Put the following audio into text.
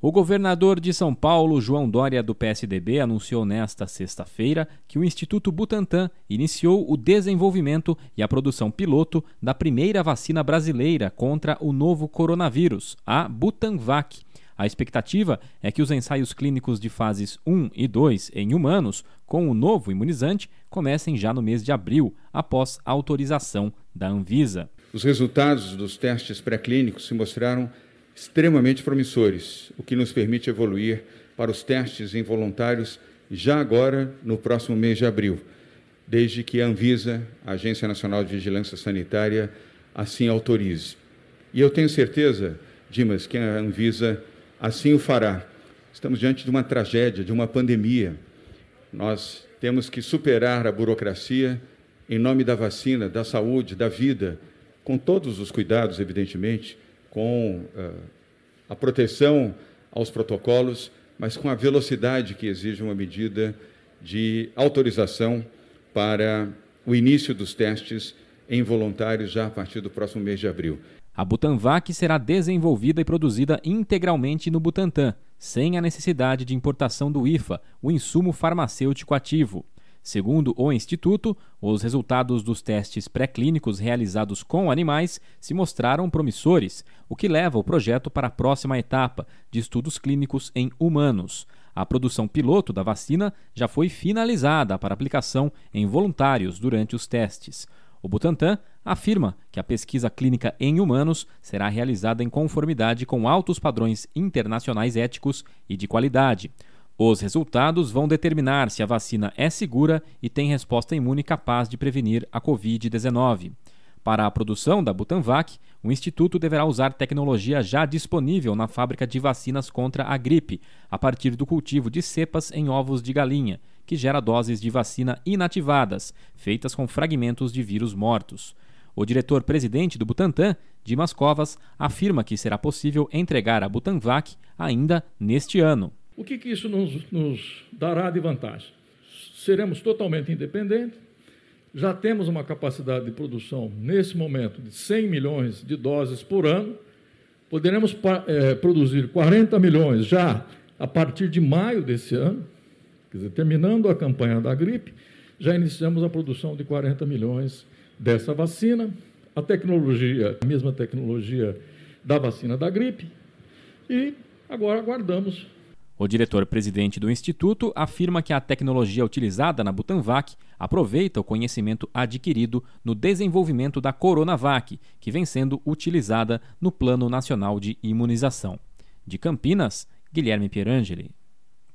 O governador de São Paulo, João Dória, do PSDB, anunciou nesta sexta-feira que o Instituto Butantan iniciou o desenvolvimento e a produção piloto da primeira vacina brasileira contra o novo coronavírus, a Butanvac. A expectativa é que os ensaios clínicos de fases 1 e 2 em humanos com o novo imunizante comecem já no mês de abril, após a autorização da Anvisa. Os resultados dos testes pré-clínicos se mostraram extremamente promissores, o que nos permite evoluir para os testes em voluntários já agora no próximo mês de abril, desde que a Anvisa, a Agência Nacional de Vigilância Sanitária, assim autorize. E eu tenho certeza, Dimas, que a Anvisa assim o fará. Estamos diante de uma tragédia, de uma pandemia. Nós temos que superar a burocracia em nome da vacina, da saúde, da vida, com todos os cuidados, evidentemente, com a proteção aos protocolos, mas com a velocidade que exige uma medida de autorização para o início dos testes em voluntários já a partir do próximo mês de abril. A Butanvac será desenvolvida e produzida integralmente no Butantan, sem a necessidade de importação do IFA, o insumo farmacêutico ativo. Segundo o Instituto, os resultados dos testes pré-clínicos realizados com animais se mostraram promissores, o que leva o projeto para a próxima etapa de estudos clínicos em humanos. A produção piloto da vacina já foi finalizada para aplicação em voluntários durante os testes. O Butantan afirma que a pesquisa clínica em humanos será realizada em conformidade com altos padrões internacionais éticos e de qualidade. Os resultados vão determinar se a vacina é segura e tem resposta imune capaz de prevenir a Covid-19. Para a produção da Butanvac, o Instituto deverá usar tecnologia já disponível na fábrica de vacinas contra a gripe, a partir do cultivo de cepas em ovos de galinha, que gera doses de vacina inativadas, feitas com fragmentos de vírus mortos. O diretor-presidente do Butantan, Dimas Covas, afirma que será possível entregar a Butanvac ainda neste ano. O que isso nos dará de vantagem? Seremos totalmente independentes, já temos uma capacidade de produção, nesse momento, de 100 milhões de doses por ano, poderemos produzir 40 milhões já a partir de maio desse ano, quer dizer, terminando a campanha da gripe, já iniciamos a produção de 40 milhões dessa vacina, a mesma tecnologia da vacina da gripe, e agora aguardamos. O diretor-presidente do Instituto afirma que a tecnologia utilizada na Butanvac aproveita o conhecimento adquirido no desenvolvimento da Coronavac, que vem sendo utilizada no Plano Nacional de Imunização. De Campinas, Guilherme Pierangeli.